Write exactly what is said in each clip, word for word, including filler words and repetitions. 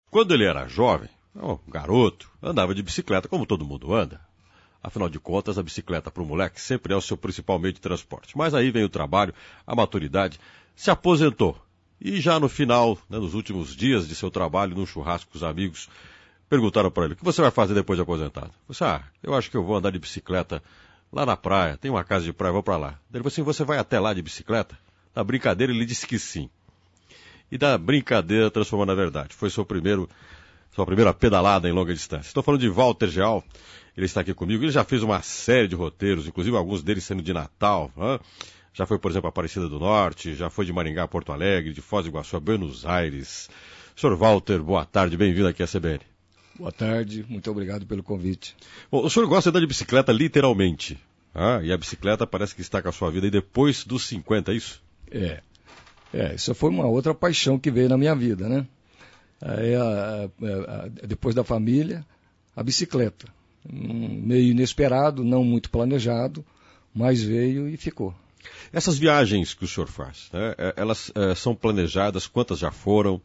Quando ele era jovem, um garoto, andava de bicicleta como todo mundo anda. Afinal de contas, a bicicleta para o moleque sempre é o seu principal meio de transporte. Mas aí vem o trabalho, a maturidade, se aposentou. E já no final, né, nos últimos dias de seu trabalho, num churrasco com os amigos, perguntaram para ele, o que você vai fazer depois de aposentado? Ele disse, ah, eu acho que eu vou andar de bicicleta lá na praia, tem uma casa de praia, vou para lá. Ele falou assim, você vai até lá de bicicleta? Na brincadeira ele disse que sim. E da brincadeira transformou na verdade. Foi seu primeiro, sua primeira pedalada em longa distância. Estou falando de Walter Geal, ele está aqui comigo, ele já fez uma série de roteiros, inclusive alguns deles sendo de Natal, né? Já foi, por exemplo, a Aparecida do Norte, já foi de Maringá a Porto Alegre, de Foz do Iguaçu a Buenos Aires. senhor Walter, boa tarde, bem-vindo aqui à C B N. Boa tarde, muito obrigado pelo convite. Bom, o senhor gosta de andar de bicicleta literalmente, ah, e a bicicleta parece que está com a sua vida aí depois dos cinquenta, é isso? É, é, isso foi uma outra paixão que veio na minha vida, né? Aí, a, a, a, depois da família, a bicicleta. Um, meio inesperado, não muito planejado, mas veio e ficou. Essas viagens que o senhor faz, né, elas é, são planejadas, quantas já foram?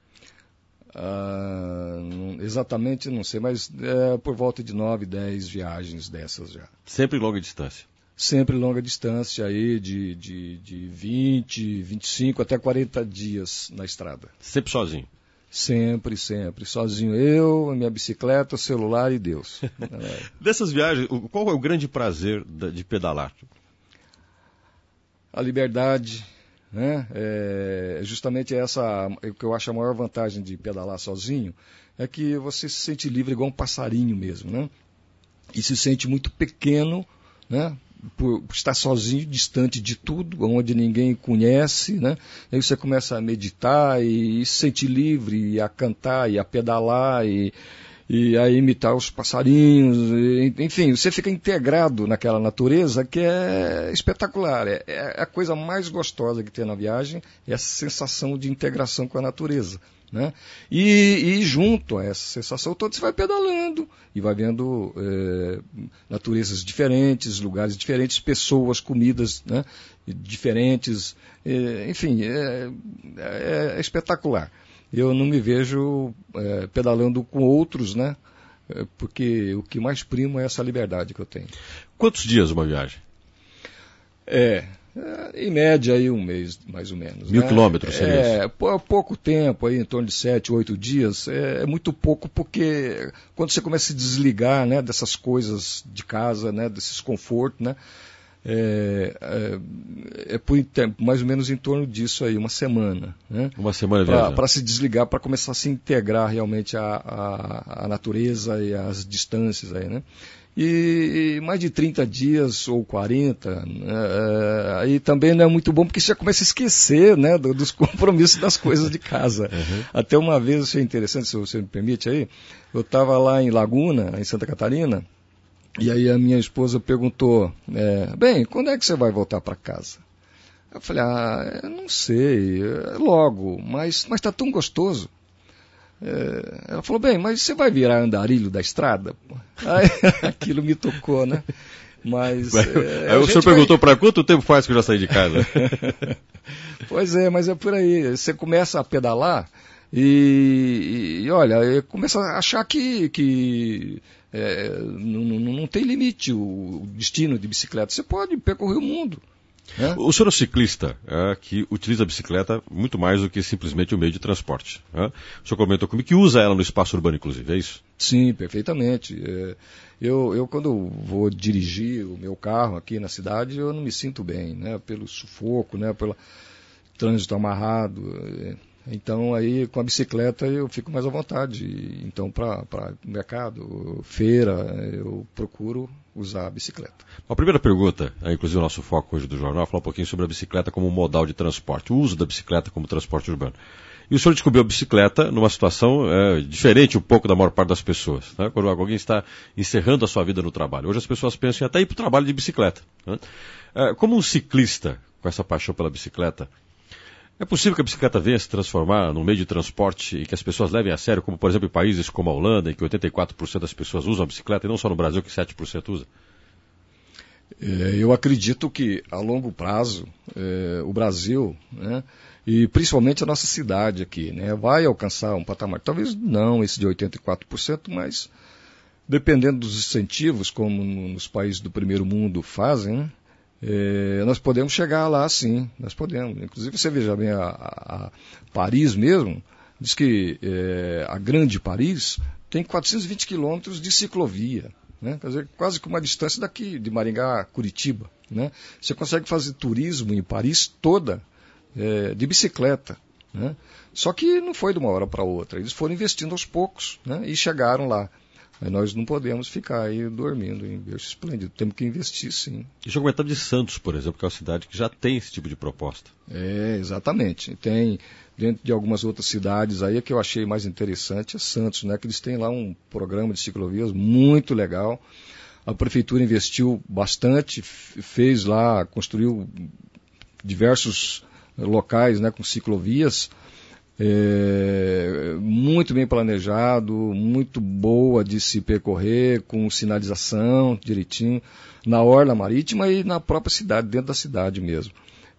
Ah, não, exatamente não sei, mas é por volta de nove, dez viagens dessas já. Sempre longa distância? Sempre longa distância, aí de, de, de vinte, vinte e cinco até quarenta dias na estrada. Sempre sozinho? Sempre, sempre. Sozinho eu, minha bicicleta, o celular e Deus. É. Dessas viagens, qual é o grande prazer de pedalar? A liberdade, né? É justamente essa, o que eu acho a maior vantagem de pedalar sozinho, é que você se sente livre igual um passarinho mesmo, né? E se sente muito pequeno, né? Por estar sozinho, distante de tudo, onde ninguém conhece, né? Aí você começa a meditar e, e se sentir livre, e a cantar, e a pedalar, e, e a imitar os passarinhos, e, enfim, você fica integrado naquela natureza que é espetacular. É, é a coisa mais gostosa que tem na viagem, é essa sensação de integração com a natureza. Né? E, e junto a essa sensação toda você vai pedalando e vai vendo é, naturezas diferentes, lugares diferentes, pessoas, comidas, né, diferentes, é, enfim, é, é, é espetacular. Eu não me vejo é, pedalando com outros, né, é, porque o que mais primo é essa liberdade que eu tenho. Quantos dias uma viagem? É... É, em média aí um mês, mais ou menos. Mil né? quilômetros seria é, isso? É pouco tempo, aí, em torno de sete, oito dias, é, é muito pouco porque quando você começa a se desligar, né, dessas coisas de casa, né, desses confortos, né, é, é, é por mais ou menos em torno disso aí, uma semana. Né, uma semana viajando. Para se desligar, para começar a se integrar realmente à, à, à natureza e às distâncias aí, né. E mais de trinta dias ou quarenta, é, aí também não é muito bom porque você já começa a esquecer, né, dos compromissos das coisas de casa. Uhum. Até uma vez, isso é interessante, se você me permite aí, eu estava lá em Laguna, em Santa Catarina, e aí a minha esposa perguntou, é, bem, quando é que você vai voltar para casa? Eu falei, ah, eu não sei, logo, mas está tão gostoso. É, ela falou, bem, mas você vai virar andarilho da estrada? Aí, aquilo me tocou, né? Mas, é, aí o senhor perguntou vai... para quanto tempo faz que eu já saí de casa? Pois é, mas é por aí. Você começa a pedalar e, e olha, começa a achar que, que é, não, não, não tem limite o destino de bicicleta. Você pode percorrer o mundo. É? O senhor é um ciclista é, que utiliza a bicicleta muito mais do que simplesmente o meio de transporte. É? O senhor comentou comigo que usa ela no espaço urbano, inclusive, é isso? Sim, perfeitamente. É, eu, eu, quando vou dirigir o meu carro aqui na cidade, eu não me sinto bem, né? Pelo sufoco, né? Pelo trânsito amarrado. É, então, aí, com a bicicleta, eu fico mais à vontade. Então, para mercado, feira, eu procuro usar a bicicleta. A primeira pergunta, inclusive o nosso foco hoje do jornal, é falar um pouquinho sobre a bicicleta como modal de transporte, o uso da bicicleta como transporte urbano. E o senhor descobriu a bicicleta numa situação é, diferente um pouco da maior parte das pessoas, né? Quando alguém está encerrando a sua vida no trabalho. Hoje as pessoas pensam em até ir para o trabalho de bicicleta. Né? É, como um ciclista com essa paixão pela bicicleta, é possível que a bicicleta venha se transformar num meio de transporte e que as pessoas levem a sério, como por exemplo em países como a Holanda, em que oitenta e quatro por cento das pessoas usam a bicicleta, e não só no Brasil que sete por cento usa? É, eu acredito que a longo prazo é, o Brasil, né, e principalmente a nossa cidade aqui, né, vai alcançar um patamar, talvez não esse de oitenta e quatro por cento, mas dependendo dos incentivos, como nos países do primeiro mundo fazem, né, é, nós podemos chegar lá sim, nós podemos. Inclusive você veja bem a, a, a Paris mesmo, diz que é, a grande Paris tem quatrocentos e vinte quilômetros de ciclovia. Né? Quer dizer, quase que uma distância daqui de Maringá a Curitiba. Né? Você consegue fazer turismo em Paris toda é, de bicicleta. Né? Só que não foi de uma hora para outra. Eles foram investindo aos poucos, né? E chegaram lá. Mas nós não podemos ficar aí dormindo em berço esplêndido. Temos que investir, sim. Deixa eu comentar de Santos, por exemplo, que é uma cidade que já tem esse tipo de proposta. É, exatamente. Tem, dentro de algumas outras cidades aí, a que eu achei mais interessante é Santos, né? Que eles têm lá um programa de ciclovias muito legal. A prefeitura investiu bastante, fez lá, construiu diversos locais, né, com ciclovias. É, muito bem planejado, muito boa de se percorrer, com sinalização direitinho, na orla marítima e na própria cidade, dentro da cidade mesmo.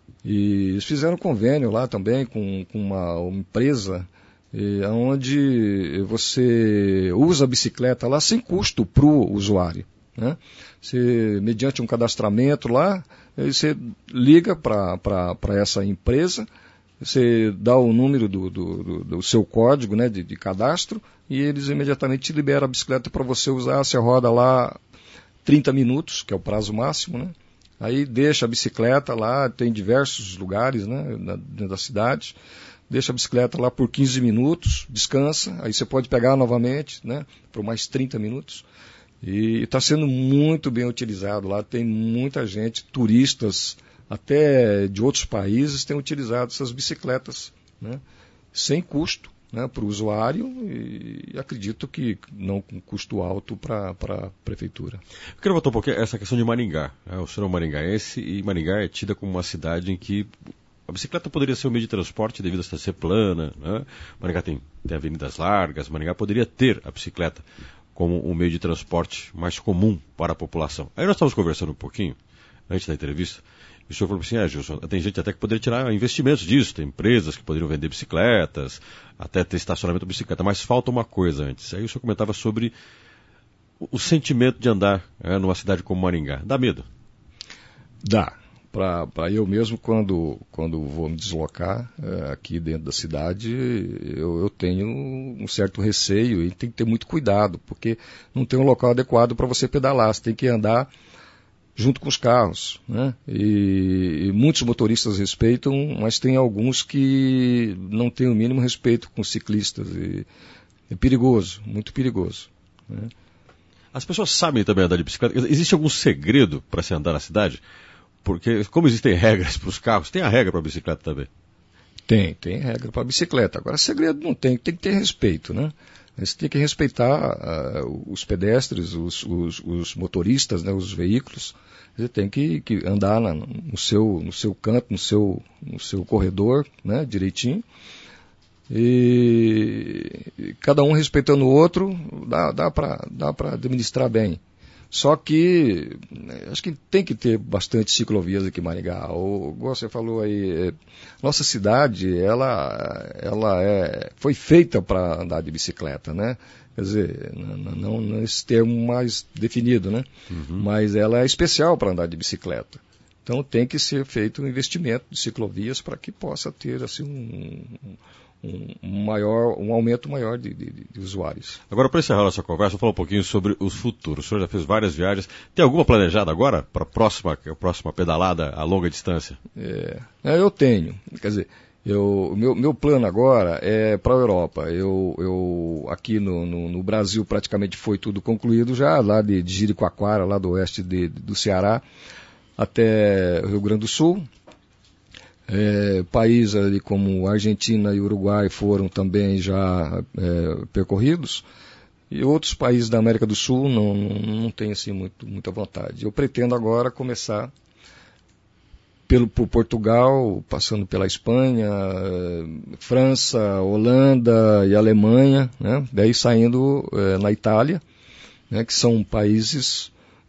E eles fizeram um convênio lá também com, com uma, uma empresa, é, onde você usa a bicicleta lá sem custo para o usuário. Né? Você, mediante um cadastramento lá, você liga para essa empresa, você dá o número do, do, do, do seu código, né, de, de cadastro, e eles imediatamente te liberam a bicicleta para você usar. Você roda lá trinta minutos, que é o prazo máximo, né? Aí deixa a bicicleta lá, tem diversos lugares, né, na, dentro da cidade, deixa a bicicleta lá por quinze minutos, descansa, aí você pode pegar novamente, né, por mais trinta minutos. E está sendo muito bem utilizado lá, tem muita gente, turistas, até de outros países, têm utilizado essas bicicletas, né, sem custo, né, para o usuário, e acredito que não com custo alto para a prefeitura. Eu quero voltar um pouquinho essa questão de Maringá. Né? O senhor é um maringaense e Maringá é tida como uma cidade em que a bicicleta poderia ser um meio de transporte devido a ser plana. Né? Maringá tem, tem avenidas largas, Maringá poderia ter a bicicleta como um meio de transporte mais comum para a população. Aí nós estávamos conversando um pouquinho, antes da entrevista, e o senhor falou assim, ah, Gilson, tem gente até que poderia tirar investimentos disso, tem empresas que poderiam vender bicicletas, até ter estacionamento de bicicleta, mas falta uma coisa antes. Aí o senhor comentava sobre o, o sentimento de andar é, numa cidade como Maringá. Dá medo? Dá. Para eu mesmo, quando, quando vou me deslocar é, aqui dentro da cidade, eu, eu tenho um certo receio e tem que ter muito cuidado, porque não tem um local adequado para você pedalar, você tem que andar junto com os carros, né? E, e muitos motoristas respeitam, mas tem alguns que não têm o mínimo respeito com os ciclistas. E é perigoso, muito perigoso. Né? As pessoas sabem também andar de bicicleta? Existe algum segredo para se andar na cidade? Porque, como existem regras para os carros, tem a regra para a bicicleta também? Tem, tem regra para a bicicleta. Agora, segredo não tem, tem que ter respeito, né? Você tem que respeitar uh, os pedestres, os, os, os motoristas, né, os veículos. Você tem que, que andar na, no, seu, no seu canto, no seu, no seu corredor, né, direitinho. E, e cada um respeitando o outro, dá, dá para dá para administrar bem. Só que acho que tem que ter bastante ciclovias aqui em Maringá. O, igual você falou aí, é, nossa cidade, ela, ela é, foi feita para andar de bicicleta, né? Quer dizer, não, não, não esse termo mais definido, né? Uhum. Mas ela é especial para andar de bicicleta. Então tem que ser feito um investimento de ciclovias para que possa ter assim um, um, maior, um aumento maior de, de, de usuários. Agora, para encerrar nossa conversa, vou falar um pouquinho sobre os futuros. O senhor já fez várias viagens. Tem alguma planejada agora para a próxima, próxima pedalada a longa distância? É, eu tenho. Quer dizer, eu, meu, meu plano agora é para a Europa. Eu, eu, aqui no, no, no Brasil praticamente foi tudo concluído já, lá de, de Jericoacoara, lá do oeste de, do Ceará, até Rio Grande do Sul. É, países ali como Argentina e Uruguai foram também já é, percorridos, e outros países da América do Sul não, não, não tem assim muito, muita vontade. Eu pretendo agora começar pelo, por Portugal, passando pela Espanha, França, Holanda e Alemanha, né? Daí saindo é, na Itália, né? Que são países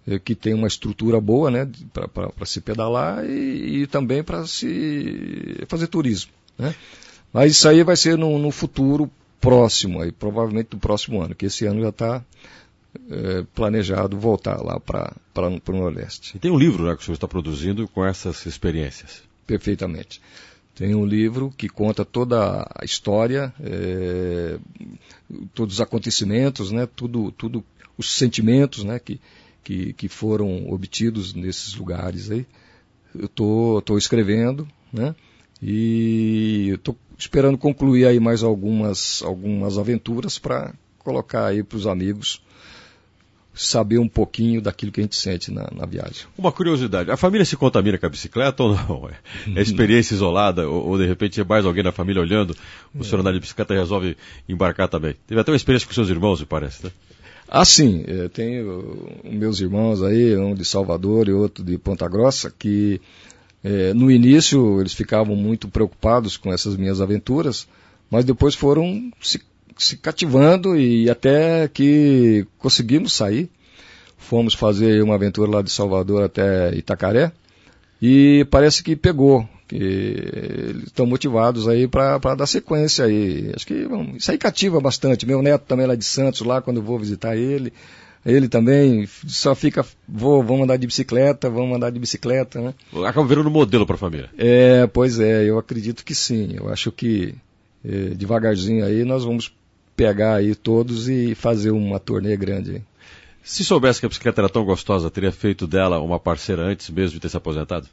é, que tem uma estrutura boa, né, para se pedalar e, e também para se fazer turismo, né? Mas isso aí vai ser no, no futuro próximo, aí, provavelmente no próximo ano, que esse ano já está é, planejado voltar lá para o Nordeste. E tem um livro, né, que o senhor está produzindo com essas experiências. Perfeitamente. Tem um livro que conta toda a história, é, todos os acontecimentos, né, tudo, tudo os sentimentos, né, que, que, que foram obtidos nesses lugares aí. Eu tô, tô escrevendo, né, e estou esperando concluir aí mais algumas, algumas aventuras para colocar aí para os amigos saber um pouquinho daquilo que a gente sente na, na viagem. Uma curiosidade, a família se contamina com a bicicleta ou não? É experiência isolada ou, ou de repente é mais alguém na família olhando, o senhor andar de bicicleta e resolve embarcar também? Teve até uma experiência com seus irmãos, me parece, né? Ah, sim, eu tenho meus irmãos aí, um de Salvador e outro de Ponta Grossa, que é, no início eles ficavam muito preocupados com essas minhas aventuras, mas depois foram se se cativando e até que conseguimos sair. Fomos fazer uma aventura lá de Salvador até Itacaré e parece que pegou, que eles estão motivados aí para dar sequência aí. Acho que bom, isso aí cativa bastante. Meu neto também lá de Santos, lá quando eu vou visitar ele, ele também só fica, vou, vamos andar de bicicleta, vamos andar de bicicleta, né? Acaba virando modelo para a família. É, pois é, eu acredito que sim. Eu acho que é, devagarzinho aí nós vamos pegar aí todos e fazer uma turnê grande. Se soubesse que a bicicleta era tão gostosa, teria feito dela uma parceira antes mesmo de ter se aposentado?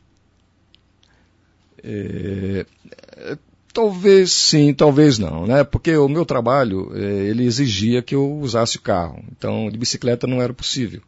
É, é, talvez sim, talvez não, né? Porque o meu trabalho, é, ele exigia que eu usasse o carro. Então, de bicicleta não era possível.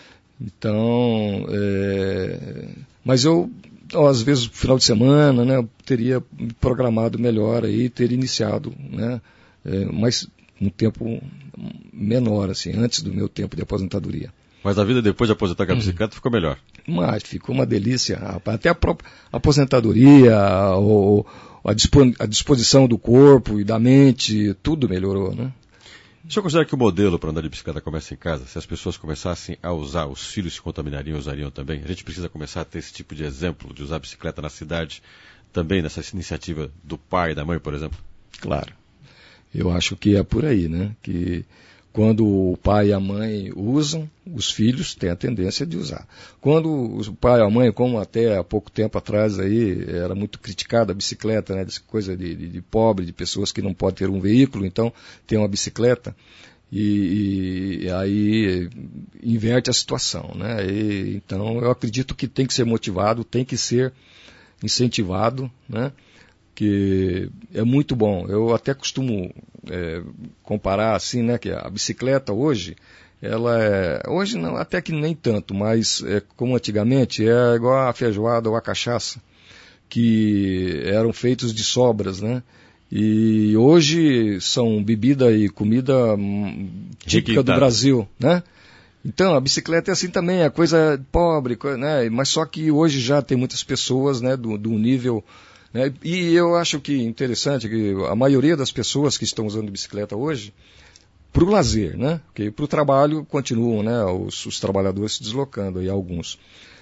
Então, é, mas eu, às vezes, no final de semana, né, eu teria me programado melhor aí, ter iniciado, né? É, mas um tempo menor, assim, antes do meu tempo de aposentadoria. Mas a vida depois de aposentar com a bicicleta ficou melhor? Mas ficou uma delícia, rapaz. Até a própria aposentadoria, o, a, dispon, a disposição do corpo e da mente, tudo melhorou, né? O senhor considera que o modelo para andar de bicicleta começa em casa? Se as pessoas começassem a usar, os filhos se contaminariam, usariam também? A gente precisa começar a ter esse tipo de exemplo, de usar a bicicleta na cidade, também nessa iniciativa do pai e da mãe, por exemplo? Claro. Eu acho que é por aí, né? Que quando o pai e a mãe usam, os filhos têm a tendência de usar. Quando o pai e a mãe, como até há pouco tempo atrás aí, era muito criticada a bicicleta, né? Dessa coisa de, de, de pobre, de pessoas que não podem ter um veículo, então tem uma bicicleta e, e aí inverte a situação, né? E, então eu acredito que tem que ser motivado, tem que ser incentivado, né? Que é muito bom. Eu até costumo é, comparar assim, né, que a bicicleta hoje, ela é, hoje não, até que nem tanto, mas é, como antigamente, é igual a feijoada ou a cachaça, que eram feitos de sobras, né? E hoje são bebida e comida hum, típica do Brasil, né? Então, a bicicleta é assim também, é coisa pobre, né? Mas só que hoje já tem muitas pessoas, né, do, do nível... Né? E eu acho que interessante que a maioria das pessoas que estão usando bicicleta hoje, para o lazer, né? Porque para o trabalho continuam, né, os, os trabalhadores se deslocando, aí alguns.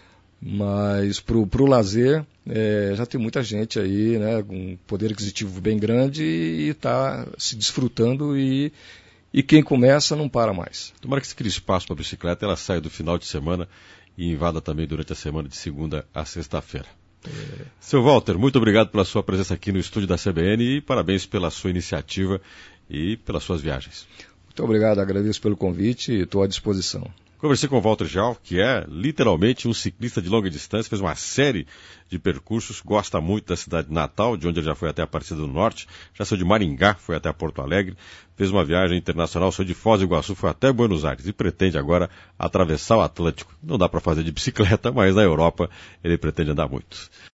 Mas para o lazer, é, já tem muita gente aí, né, com um poder aquisitivo bem grande e está se desfrutando e, e quem começa não para mais. Tomara que esse crie espaço para a bicicleta, ela saia do final de semana e invada também durante a semana de segunda a sexta-feira. É. Seu Walter, muito obrigado pela sua presença aqui no estúdio da C B N e parabéns pela sua iniciativa e pelas suas viagens. Muito obrigado, agradeço pelo convite e estou à disposição. Conversei com o Walter Jal, que é literalmente um ciclista de longa distância, fez uma série de percursos, gosta muito da cidade de Natal, de onde ele já foi até a Aparecida do Norte, já saiu de Maringá, foi até Porto Alegre, fez uma viagem internacional, saiu de Foz do Iguaçu, foi até Buenos Aires e pretende agora atravessar o Atlântico. Não dá para fazer de bicicleta, mas na Europa ele pretende andar muito.